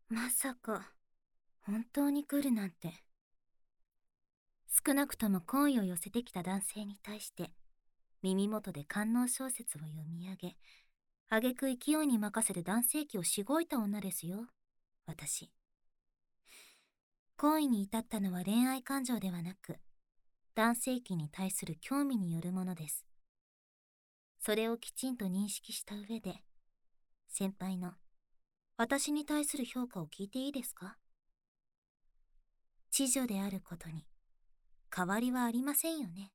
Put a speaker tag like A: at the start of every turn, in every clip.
A: まさか本当に来るなんて。少なくとも好意を寄せてきた男性に対して耳元で官能小説を読み上げ、挙句勢いに任せて男性器をしごいた女ですよ、私。好意に至ったのは恋愛感情ではなく、男性器に対する興味によるものです。それをきちんと認識した上で、先輩の私に対する評価を聞いていいですか？知女であることに変わりはありませんよね。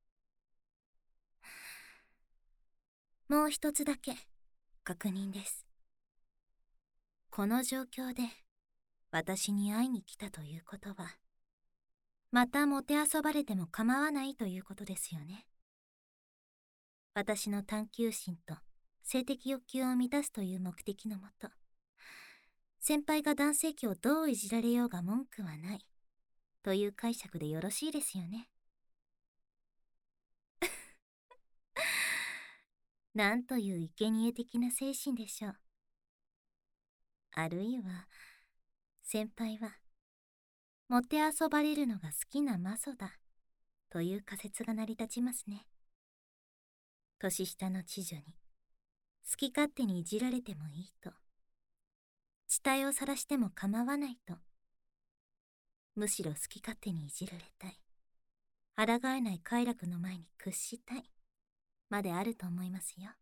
A: もう一つだけ確認です。この状況で私に会いに来たということは、またもてあそばれても構わないということですよね。私の探求心と性的欲求を満たすという目的のもと、先輩が男性器をどういじられようが文句はないという解釈でよろしいですよね。なんという生贄的な精神でしょう。あるいは先輩はもてあそばれるのが好きなマゾだという仮説が成り立ちますね。年下の知女に好き勝手にいじられてもいいと、地体を晒しても構わないと、むしろ好き勝手にいじられたい、抗えない快楽の前に屈したいまであると思いますよ。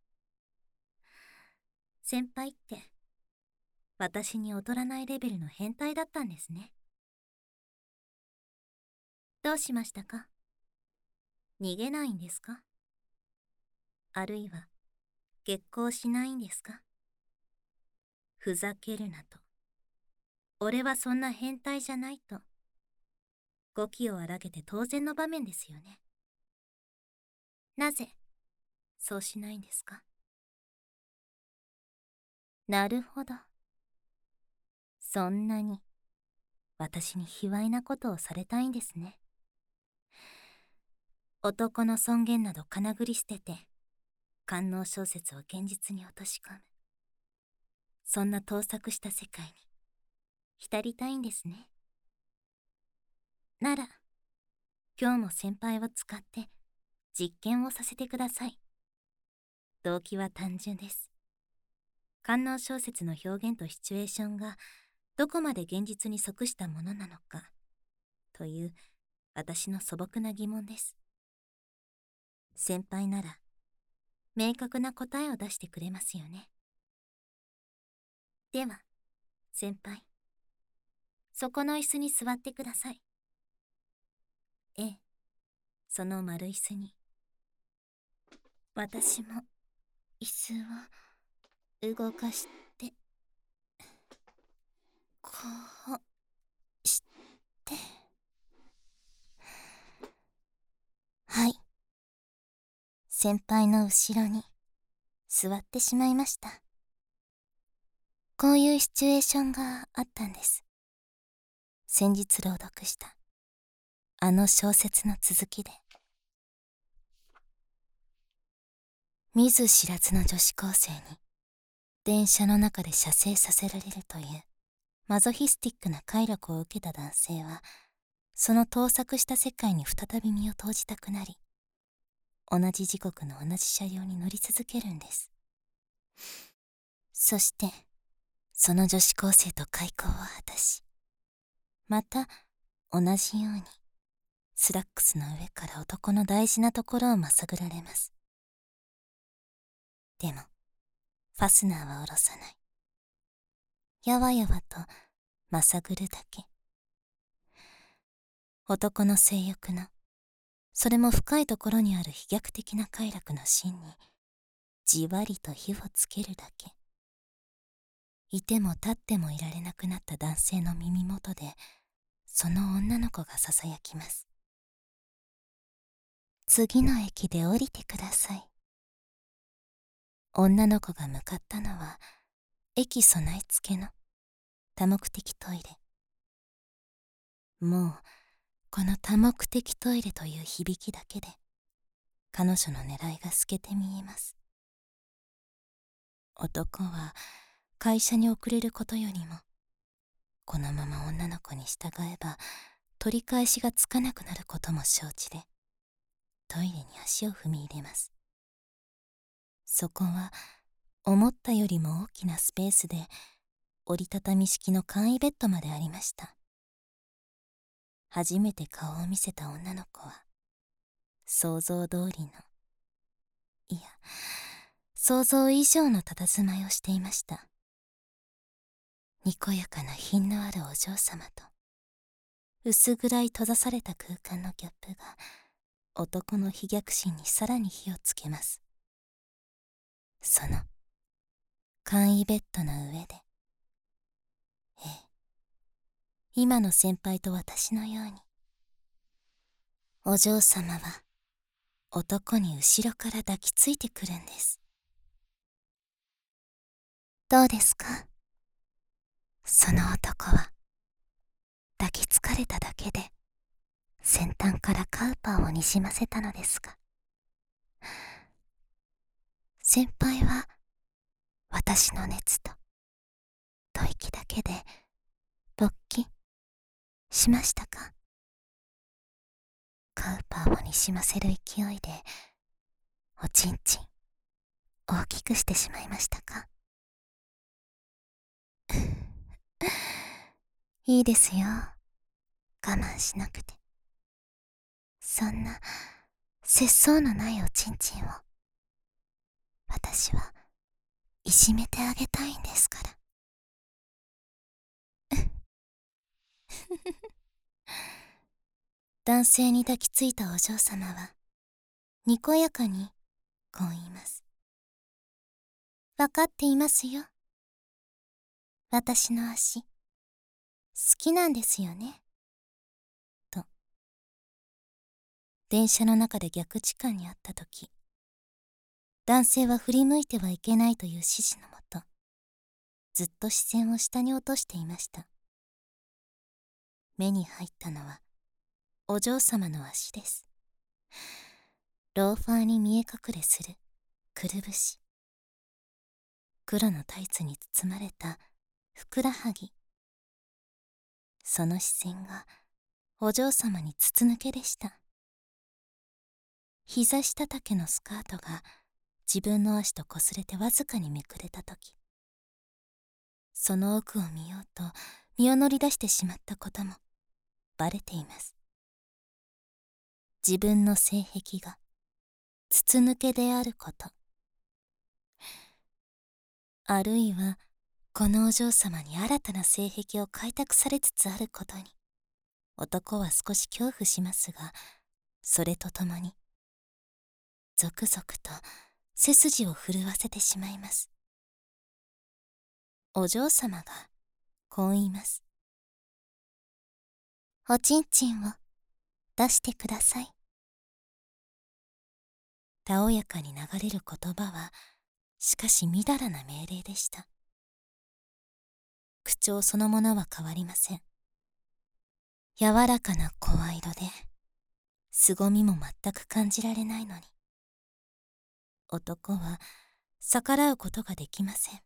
A: 先輩って私に劣らないレベルの変態だったんですね。どうしましたか？逃げないんですか？あるいは激高しないんですか？ふざけるなと、俺はそんな変態じゃないと、語気を荒げて当然の場面ですよね。なぜそうしないんですか？なるほど。そんなに私に卑猥なことをされたいんですね。男の尊厳などかなぐり捨てて、官能小説を現実に落とし込む。そんな盗作した世界に浸りたいんですね。なら、今日も先輩を使って実験をさせてください。動機は単純です。官能小説の表現とシチュエーションがどこまで現実に即したものなのか、という私の素朴な疑問です。先輩なら、明確な答えを出してくれますよね。では、先輩、そこの椅子に座ってください。ええ、その丸椅子に。私も椅子を動かして、こうして、はい。先輩の後ろに座ってしまいました。こういうシチュエーションがあったんです。先日朗読したあの小説の続きで。見ず知らずの女子高生に電車の中で射精させられるというマゾヒスティックな快楽を受けた男性は、その盗作した世界に再び身を投じたくなり、同じ時刻の同じ車両に乗り続けるんです。そしてその女子高生と開口を果たし、また同じようにスラックスの上から男の大事なところをまさぐられます。でもファスナーは下ろさない。やわやわとまさぐるだけ。男の性欲の、それも深いところにある飛躍的な快楽の芯にじわりと火をつけるだけ。いても立ってもいられなくなった男性の耳元で、その女の子がささやきます。次の駅で降りてください。女の子が向かったのは駅備え付けの多目的トイレ。もうこの多目的トイレという響きだけで彼女の狙いが透けて見えます。男は会社に遅れることよりもこのまま女の子に従えば取り返しがつかなくなることも承知で、トイレに足を踏み入れます。そこは思ったよりも大きなスペースで、折りたたみ式の簡易ベッドまでありました。初めて顔を見せた女の子は、想像通りの、いや、想像以上の佇まいをしていました。にこやかな品のあるお嬢様と、薄暗い閉ざされた空間のギャップが、男の飛躍心にさらに火をつけます。その、簡易ベッドの上で、今の先輩と私のように、お嬢様は男に後ろから抱きついてくるんです。どうですか？その男は抱きつかれただけで先端からカウパーをにじませたのですが、先輩は私の熱と吐息だけで勃起しましたか？カウパーをにじませる勢いでおちんちん大きくしてしまいましたか？いいですよ、我慢しなくて。そんな節操のないおちんちんを私はいじめてあげたいんですから。男性に抱きついたお嬢様はにこやかにこう言います。わかっていますよ。私の足好きなんですよね。と、電車の中で逆時間にあったとき、男性は振り向いてはいけないという指示のもと、ずっと視線を下に落としていました。目に入ったのはお嬢様の足です。ローファーに見え隠れするくるぶし、黒のタイツに包まれたふくらはぎ。その視線がお嬢様に筒抜けでした。膝下丈のスカートが自分の足と擦れてわずかにめくれたとき、その奥を見ようと身を乗り出してしまったこともバレています。自分の性癖が筒抜けであること、あるいはこのお嬢様に新たな性癖を開拓されつつあることに、男は少し恐怖しますが、それとともにゾクゾクと背筋を震わせてしまいます。お嬢様がこう言います。おちんちんを出してください。たおやかに流れる言葉はしかしみだらな命令でした。口調そのものは変わりません。柔らかな声色で凄みも全く感じられないのに、男は逆らうことができません。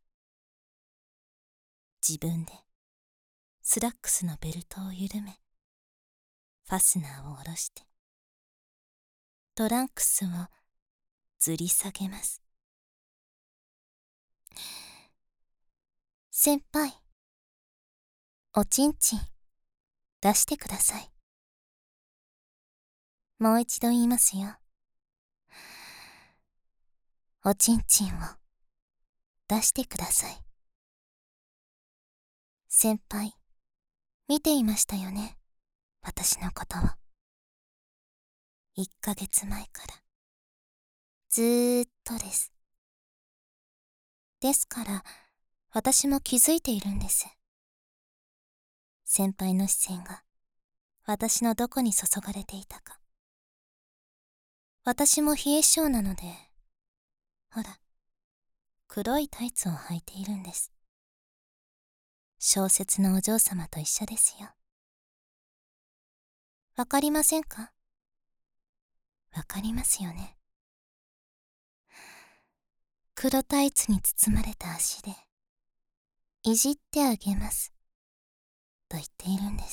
A: 自分でスラックスのベルトを緩め、ファスナーを下ろしてトランクスをずり下げます。先輩、おちんちん出してください。もう一度言いますよ。おちんちんを出してください。先輩、見ていましたよね、私のことを。1ヶ月前からずーっとです。ですから私も気づいているんです。先輩の視線が私のどこに注がれていたか。私も冷え性なので、ほら、黒いタイツを履いているんです。小説のお嬢様と一緒ですよ。わかりませんか？わかりますよね。黒タイツに包まれた足でいじってあげます。 と言っているんです。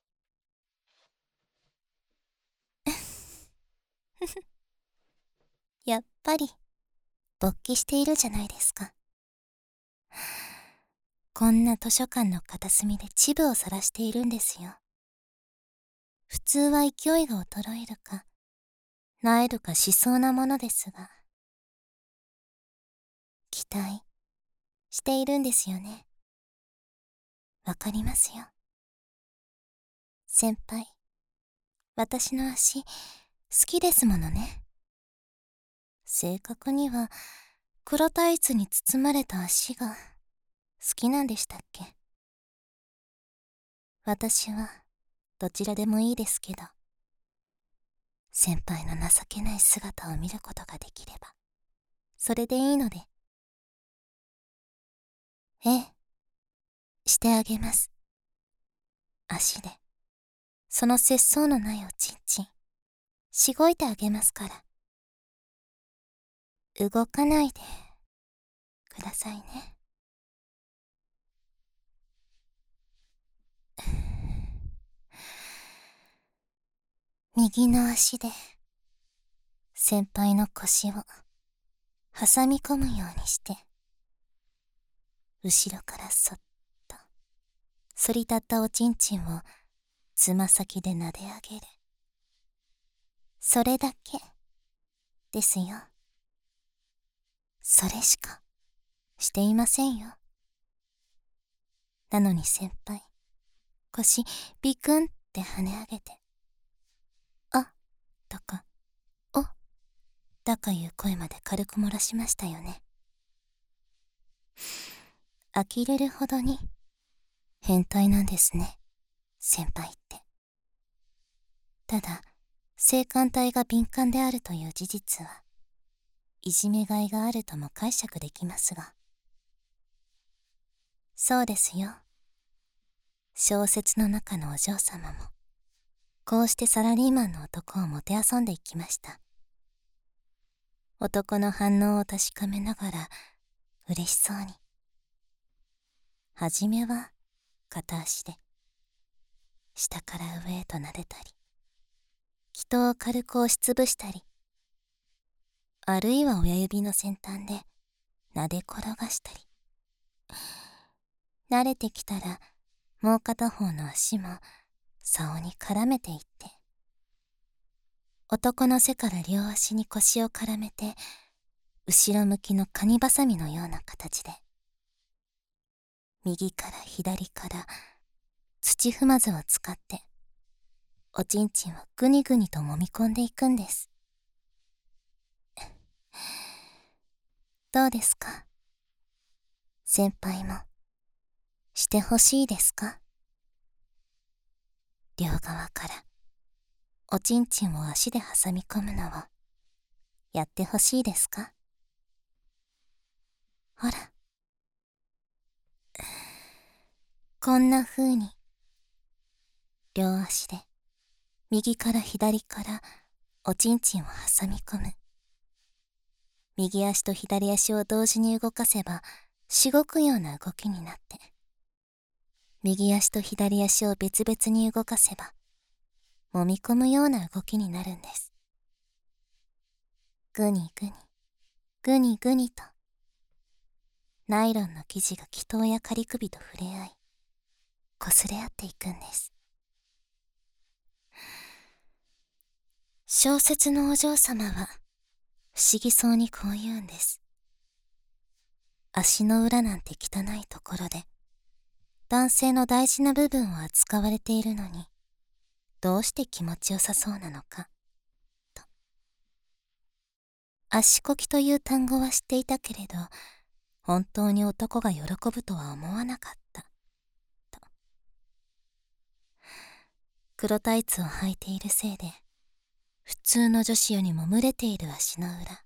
A: やっぱり勃起しているじゃないですか。こんな図書館の片隅で恥部を晒しているんですよ。普通は勢いが衰えるか、萎えるかしそうなものですが、期待しているんですよね。わかりますよ。先輩、私の足、好きですものね。正確には、黒タイツに包まれた足が好きなんでしたっけ。私はどちらでもいいですけど、先輩の情けない姿を見ることができれば、それでいいので。ええ、してあげます。足で、その節操のないおちんちん、しごいてあげますから。動かないでくださいね。右の足で先輩の腰を挟み込むようにして、後ろからそっと反り立ったおちんちんをつま先で撫で上げる。それだけですよ。それしかしていませんよ。なのに先輩、腰ビクンって跳ね上げて、あとか、おだかいう声まで軽く漏らしましたよね。呆れるほどに変態なんですね、先輩って。ただ、性感帯が敏感であるという事実は、いじめがいがあるとも解釈できますが。そうですよ。小説の中のお嬢様も、こうしてサラリーマンの男をもてあそんでいきました。男の反応を確かめながら、嬉しそうに。はじめは片足で、下から上へと撫でたり、人を軽く押しつぶしたり、あるいは親指の先端で撫で転がしたり。慣れてきたら、もう片方の足も竿に絡めていって、男の背から両足に腰を絡めて、後ろ向きのカニバサミのような形で、右から左から土踏まずを使って、おちんちんをぐにぐにと揉み込んでいくんです。どうですか？先輩も、してほしいですか？両側から、おちんちんを足で挟み込むのを、やってほしいですか？ほら。こんな風に、両足で、右から左からおちんちんを挟み込む。右足と左足を同時に動かせば、しごくような動きになって、右足と左足を別々に動かせば、揉み込むような動きになるんです。ぐにぐに、ぐにぐにと、ナイロンの生地が気筒や仮首と触れ合い、擦れ合っていくんです。小説のお嬢様は、不思議そうにこう言うんです。足の裏なんて汚いところで、男性の大事な部分を扱われているのに、どうして気持ちよさそうなのか、と。足こきという単語は知っていたけれど、本当に男が喜ぶとは思わなかった、と。黒タイツを履いているせいで、普通の女子よりも蒸れている足の裏。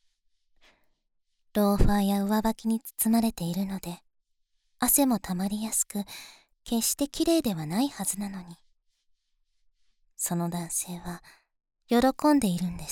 A: ローファーや上履きに包まれているので、汗もたまりやすく、決して綺麗ではないはずなのに、その男性は喜んでいるんです。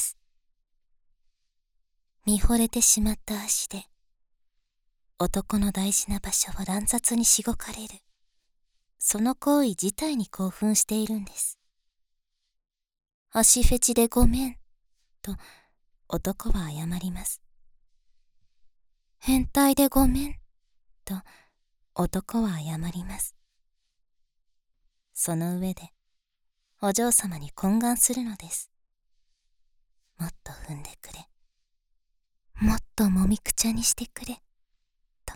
A: 見惚れてしまった足で、男の大事な場所を乱雑にしごかれる。 その行為自体に興奮しているんです。足フェチでごめん、と男は謝ります。変態でごめん、と男は謝ります。その上で、お嬢様に懇願するのです。もっと踏んでくれ。もっともみくちゃにしてくれ。と。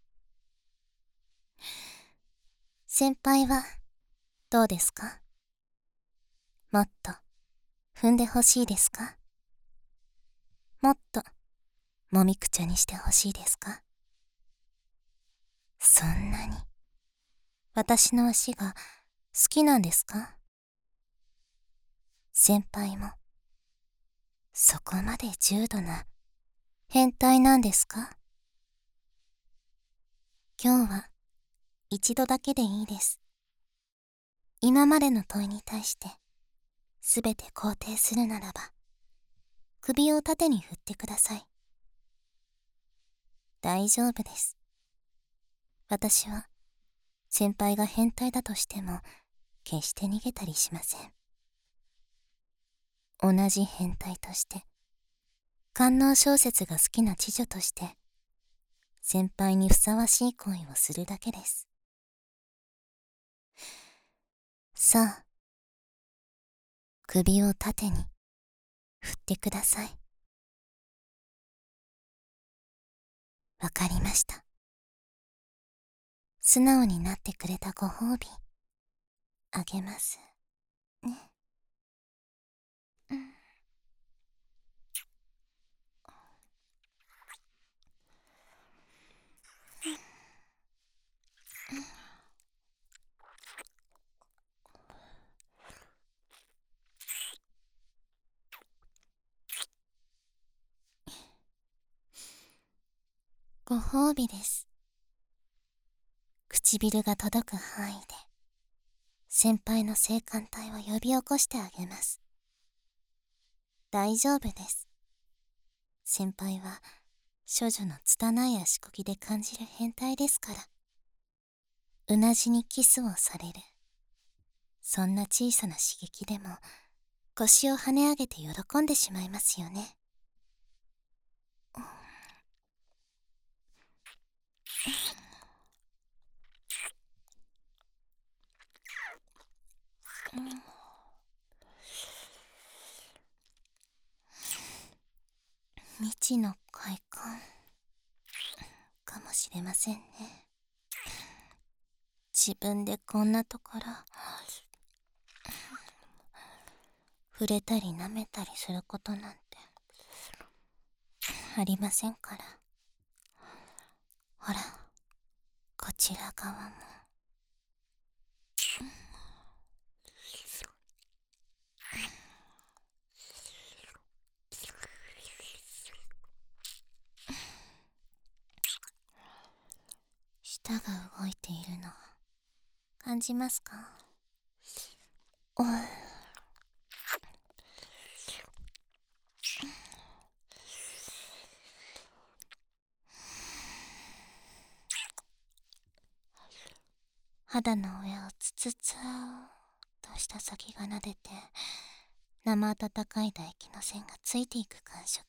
A: 先輩は、どうですか？もっと、踏んでほしいですか？もっと、もみくちゃにしてほしいですか？そんなに、私の足が好きなんですか？先輩も、そこまで重度な変態なんですか？今日は一度だけでいいです。今までの問いに対してすべて肯定するならば、首を縦に振ってください。大丈夫です。私は先輩が変態だとしても決して逃げたりしません。同じ変態として、官能小説が好きな知女として、先輩にふさわしい行為をするだけです。さあ、首を縦に振ってください。わかりました。素直になってくれたご褒美、あげます。ね。ご褒美です。唇が届く範囲で、先輩の性感帯を呼び起こしてあげます。大丈夫です。先輩は、処女の拙い足こぎで感じる変態ですから。うなじにキスをされる。そんな小さな刺激でも、腰を跳ね上げて喜んでしまいますよね。未知の快感かもしれませんね。自分でこんなところ触れたり舐めたりすることなんてありませんから。ほら、こちら側も。舌が動いているの感じますか？おい。肌の上をツツツーとした先が撫でて、生温かい唾液の線がついていく感触。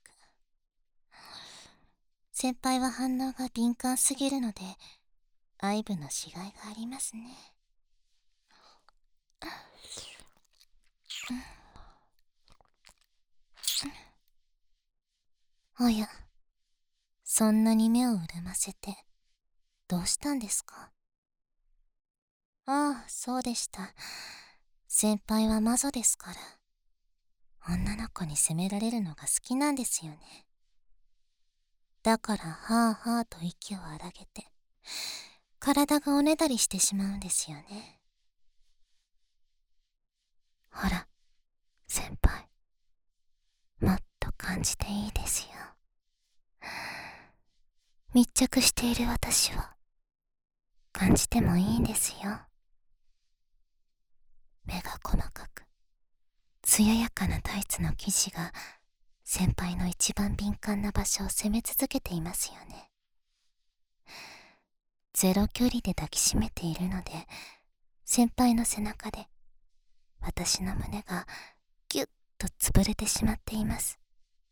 A: 先輩は反応が敏感すぎるので、愛撫のしがいがありますね。おや、そんなに目を潤ませて、どうしたんですか？ああ、そうでした。先輩は魔女ですから。女の子に責められるのが好きなんですよね。だから、はぁはぁと息を荒げて、体がおねだりしてしまうんですよね。ほら、先輩。もっと感じていいですよ。密着している私は、感じてもいいんですよ。目が細かく、艶やかなタイツの生地が、先輩の一番敏感な場所を攻め続けていますよね。ゼロ距離で抱きしめているので、 先輩の背中で私の胸がギュッと潰れてしまっています。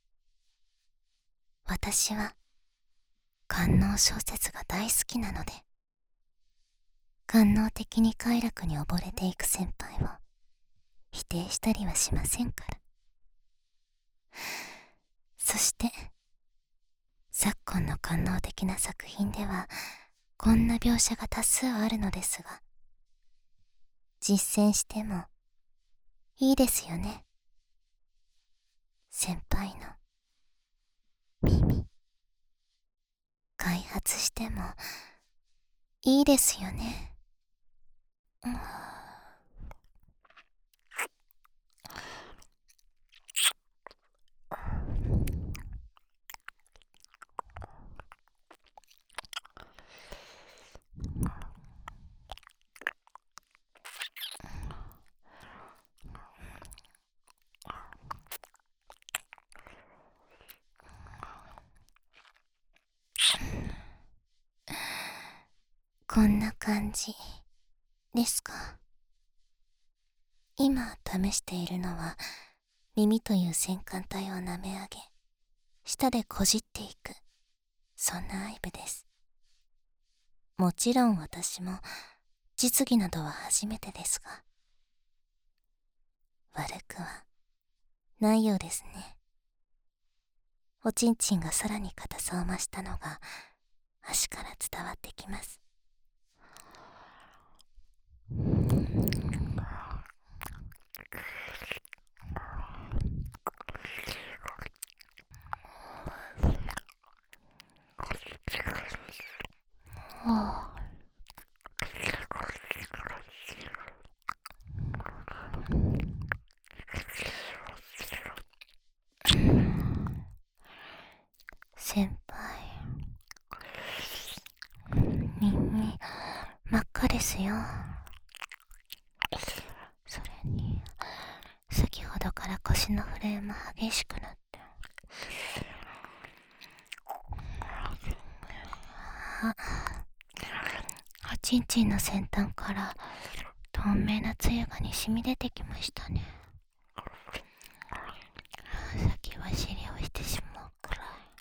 A: 私は官能小説が大好きなので、官能的に快楽に溺れていく先輩を否定したりはしませんから。そして昨今の官能的な作品ではこんな描写が多数あるのですが、実践してもいいですよね。先輩の耳開発してもいいですよね。こんな感じですか。今試しているのは耳という先端体を舐め上げ、舌でこじっていく、そんな愛撫です。もちろん私も実技などは初めてですが、悪くはないようですね。おちんちんがさらに硬さを増したのが足から伝わってきます。先輩、耳真っ赤ですよ。それに先ほどから腰の震えも激しくなって、おちんちんの先端から透明なつゆがにしみ出てきましたね。先走りをしてしまうくらい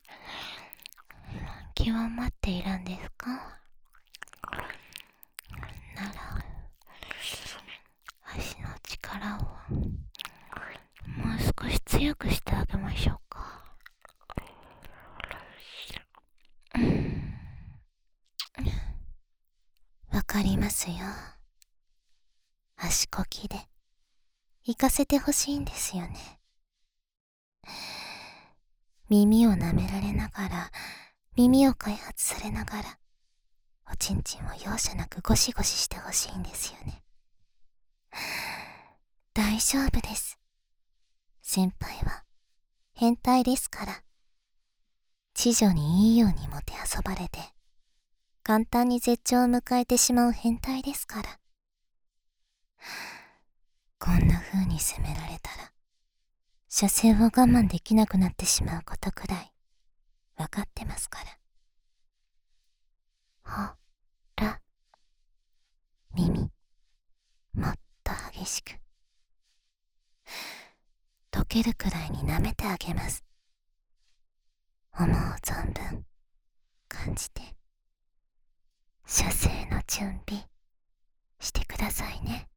A: 極まっているんですか。なら足の力をもう少し強くしてあげましょうか。わかりますよ。足こきで行かせてほしいんですよね。耳を舐められながら、耳を開発されながら、おちんちんを容赦なくゴシゴシしてほしいんですよね。大丈夫です。先輩は変態ですから。知女にいいようにもてあそばれて、簡単に絶頂を迎えてしまう変態ですから。こんな風に責められたら、射精を我慢できなくなってしまうことくらいわかってますから。ほら、耳もっと激しく、溶けるくらいに舐めてあげます。思う存分感じて、射精の準備してくださいね。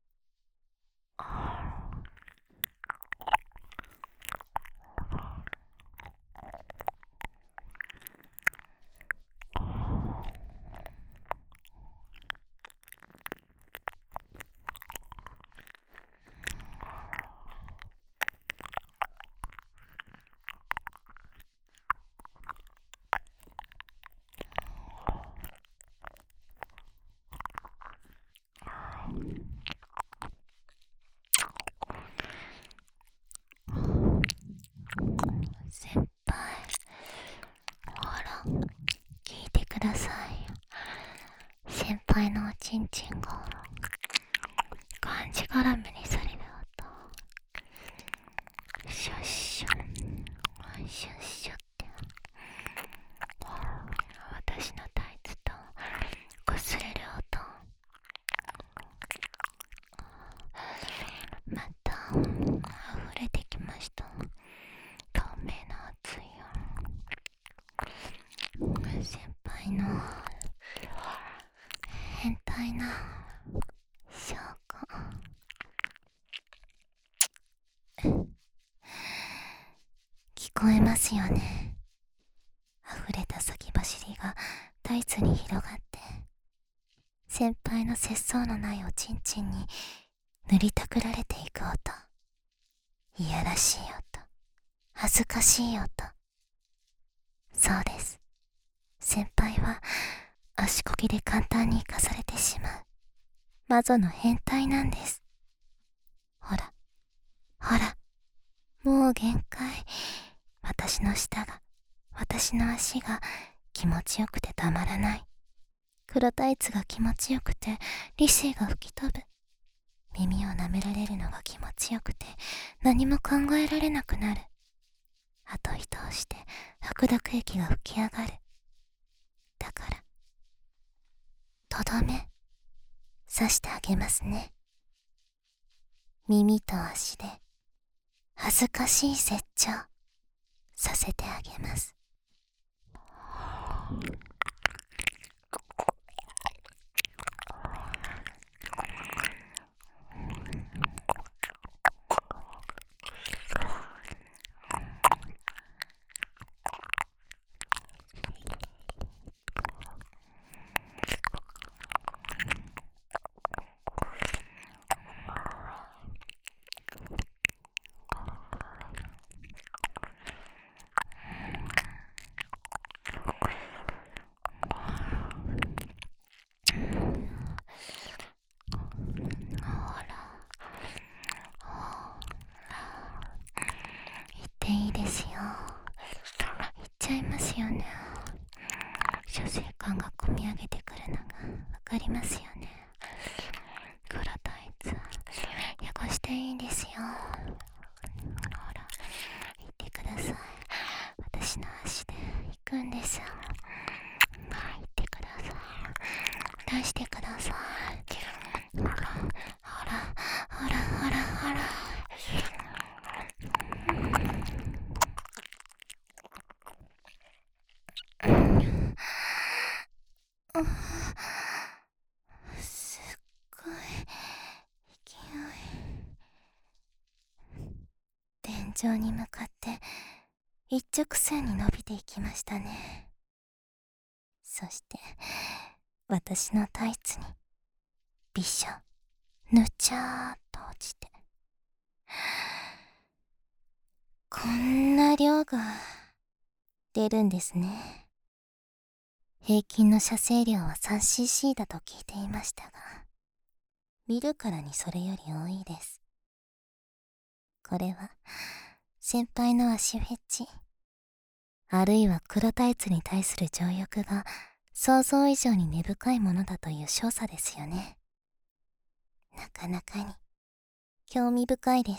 A: 先輩、ほら、聞いてくださいよ。先輩のおちんちんががんじがらめにされる音。シュッシュシュッシュって、私のタイツと擦れる音。 先輩の変態な証拠。聞こえますよね。溢れた先走りがタイツに広がって、先輩の節操のないおちんちんに塗りたくられていく音。いやらしい音、恥ずかしい音。そうです。先輩は足こぎで簡単に生かされてしまう魔女の変態なんです。ほら、ほら、もう限界。私の舌が、私の足が気持ちよくてたまらない。黒タイツが気持ちよくて理性が吹き飛ぶ。耳を舐められるのが気持ちよくて何も考えられなくなる。後一押して白濁液が吹き上がる。だから、とどめ刺してあげますね。耳と足で恥ずかしい絶頂させてあげます。ほら、言っていいですよ。言っちゃいますよね。処世感がこみ上げてくるのがわかりますよね。黒タイツ汚していいですよ。ほら、言ってください。私の足で行くんです。言ってください。出してください。ほら、ほら、ほら、ほら、ほら。すっごい勢い。天井に向かって一直線に伸びていきましたね。そして私のタイツにびしょぬちゃーっと落ちて、こんな量が出るんですね。平均の射精量は 3cc だと聞いていましたが、見るからにそれより多いです。これは先輩の足フェチ、あるいは黒タイツに対する情欲が想像以上に根深いものだという証左ですよね。なかなかに興味深いです。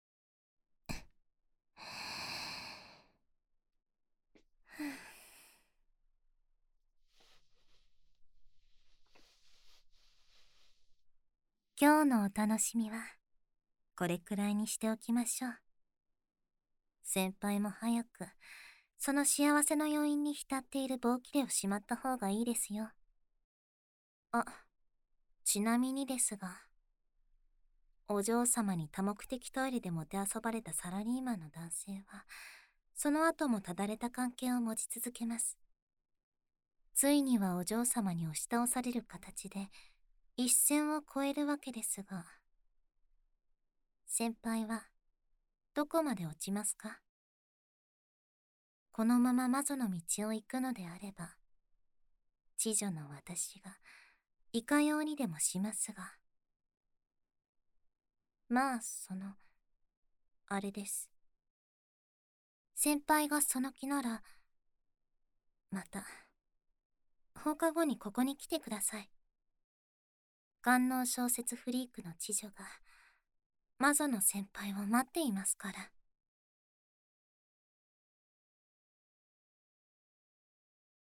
A: 今日のお楽しみはこれくらいにしておきましょう。先輩も早くその幸せの余韻に浸っている棒切れをしまった方がいいですよ。あ、ちなみにですが、お嬢様に多目的トイレでもてあそばれたサラリーマンの男性はその後もただれた関係を持ち続けます。ついにはお嬢様に押し倒される形で一線を越えるわけですが、先輩はどこまで落ちますか？このまま魔女の道を行くのであれば、知女の私がいかようにでもしますが、まああれです。先輩がその気なら、また放課後にここに来てください。官能小説フリークの知女が魔女の先輩を待っていますから。